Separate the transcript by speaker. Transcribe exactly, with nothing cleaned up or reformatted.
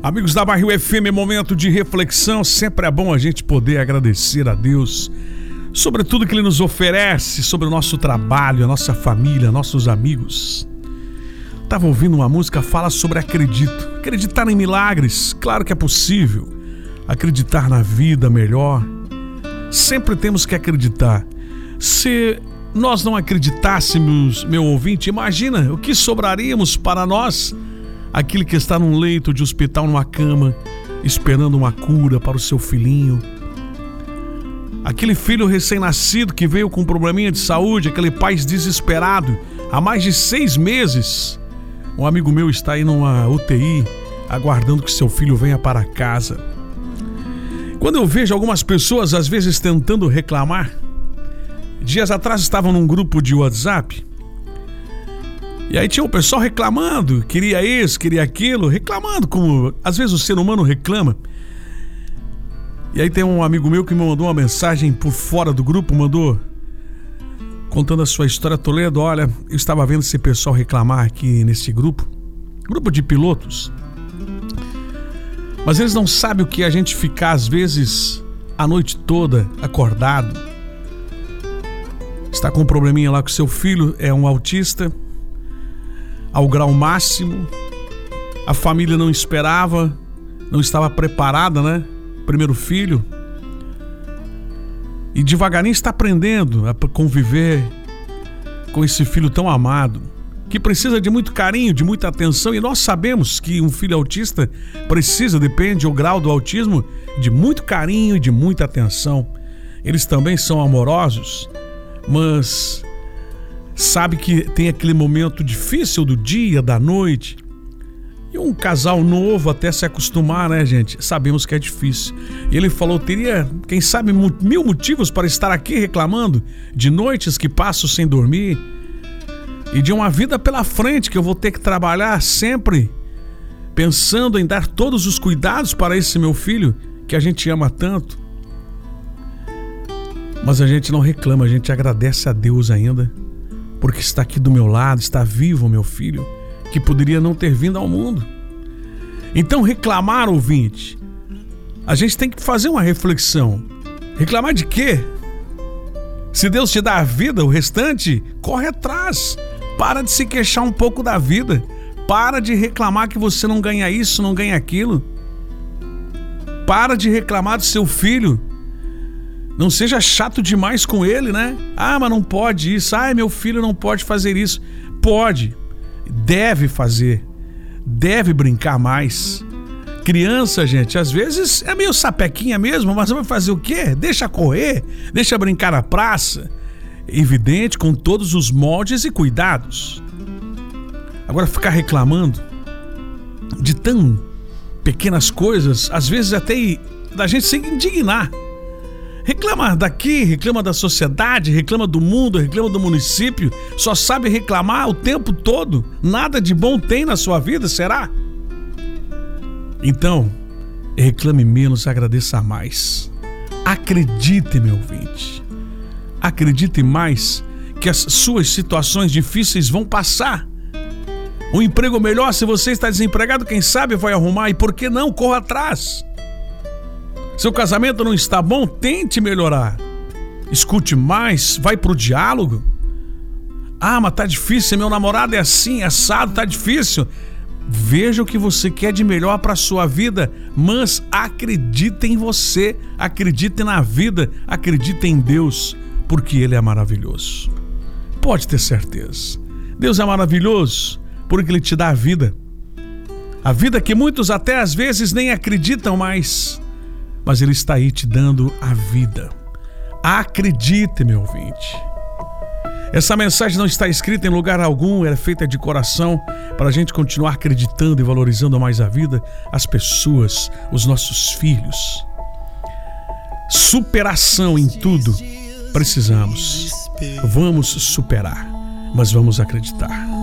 Speaker 1: Amigos da Barril F M, momento de reflexão. Sempre é bom a gente poder agradecer a Deus sobre tudo que Ele nos oferece, sobre o nosso trabalho, a nossa família, nossos amigos. Estava ouvindo uma música, fala sobre acredito. Acreditar em milagres, claro que é possível. Acreditar na vida melhor. Sempre temos que acreditar. Se nós não acreditássemos, meu ouvinte, imagina o que sobraríamos para nós, aquele que está num leito de hospital, numa cama, esperando uma cura para o seu filhinho. Aquele filho recém-nascido que veio com um probleminha de saúde, aquele pai desesperado, há mais de seis meses. Um amigo meu está aí numa U T I, aguardando que seu filho venha para casa. Quando eu vejo algumas pessoas, às vezes, tentando reclamar, dias atrás estavam num grupo de WhatsApp, e aí tinha o pessoal reclamando, queria isso, queria aquilo, reclamando como às vezes o ser humano reclama. E aí tem um amigo meu que me mandou uma mensagem por fora do grupo, mandou contando a sua história. Toledo, olha, eu estava vendo esse pessoal reclamar aqui nesse grupo, grupo de pilotos, mas eles não sabem o que é a gente ficar às vezes a noite toda acordado. Está com um probleminha lá com seu filho, é um autista ao grau máximo, a família não esperava, não estava preparada, né? Primeiro filho, e devagarinho está aprendendo a conviver com esse filho tão amado, que precisa de muito carinho, de muita atenção, e nós sabemos que um filho autista precisa, depende do grau do autismo, de muito carinho e de muita atenção. Eles também são amorosos, mas sabe que tem aquele momento difícil do dia, da noite. E um casal novo até se acostumar, né, gente? Sabemos que é difícil. E ele falou, teria, quem sabe, mil motivos para estar aqui reclamando de noites que passo sem dormir e de uma vida pela frente que eu vou ter que trabalhar sempre pensando em dar todos os cuidados para esse meu filho que a gente ama tanto. Mas a gente não reclama, a gente agradece a Deus ainda, porque está aqui do meu lado, está vivo o meu filho, que poderia não ter vindo ao mundo. Então reclamar, ouvinte, a gente tem que fazer uma reflexão. Reclamar de quê? Se Deus te dá a vida, o restante, corre atrás. Para de se queixar um pouco da vida. Para de reclamar que você não ganha isso, não ganha aquilo. Para de reclamar do seu filho. Não seja chato demais com ele, né? Ah, mas não pode isso. Ah, meu filho não pode fazer isso. Pode. Deve fazer. Deve brincar mais. Criança, gente, às vezes é meio sapequinha mesmo, mas vai fazer o quê? Deixa correr, deixa brincar na praça. Evidente, com todos os moldes e cuidados. Agora, ficar reclamando de tão pequenas coisas, às vezes até da gente se indignar. Reclama daqui, reclama da sociedade, reclama do mundo, reclama do município. Só sabe reclamar o tempo todo. Nada de bom tem na sua vida, será? Então, reclame menos, agradeça mais. Acredite, meu ouvinte. Acredite mais que as suas situações difíceis vão passar. Um emprego melhor, se você está desempregado, quem sabe vai arrumar. E por que não? Corra atrás. Seu casamento não está bom? Tente melhorar. Escute mais, vai pro diálogo. Ah, mas tá difícil, meu namorado é assim, é assado, tá difícil. Veja o que você quer de melhor para sua vida, mas acredite em você, acredite na vida, acredite em Deus, porque Ele é maravilhoso. Pode ter certeza. Deus é maravilhoso porque Ele te dá a vida. A vida que muitos até às vezes nem acreditam mais. Mas Ele está aí te dando a vida. Acredite, meu ouvinte. Essa mensagem não está escrita em lugar algum, ela é feita de coração para a gente continuar acreditando e valorizando mais a vida, as pessoas, os nossos filhos. Superação em tudo precisamos. Vamos superar, mas vamos acreditar.